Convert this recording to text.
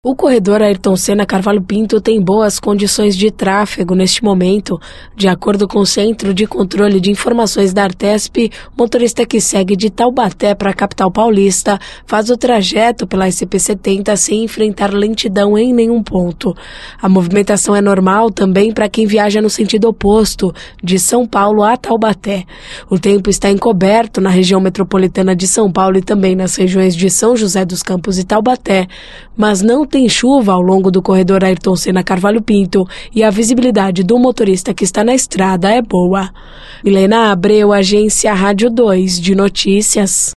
O corredor Ayrton Senna Carvalho Pinto tem boas condições de tráfego neste momento. De acordo com o Centro de Controle de Informações da Artesp, o motorista que segue de Taubaté para a capital paulista faz o trajeto pela SC-70 sem enfrentar lentidão em nenhum ponto. A movimentação é normal também para quem viaja no sentido oposto, de São Paulo a Taubaté. O tempo está encoberto na região metropolitana de São Paulo e também nas regiões de São José dos Campos e Taubaté, mas não tem chuva ao longo do corredor Ayrton Senna Carvalho Pinto e a visibilidade do motorista que está na estrada é boa. Milena Abreu, Agência Rádio 2 de Notícias.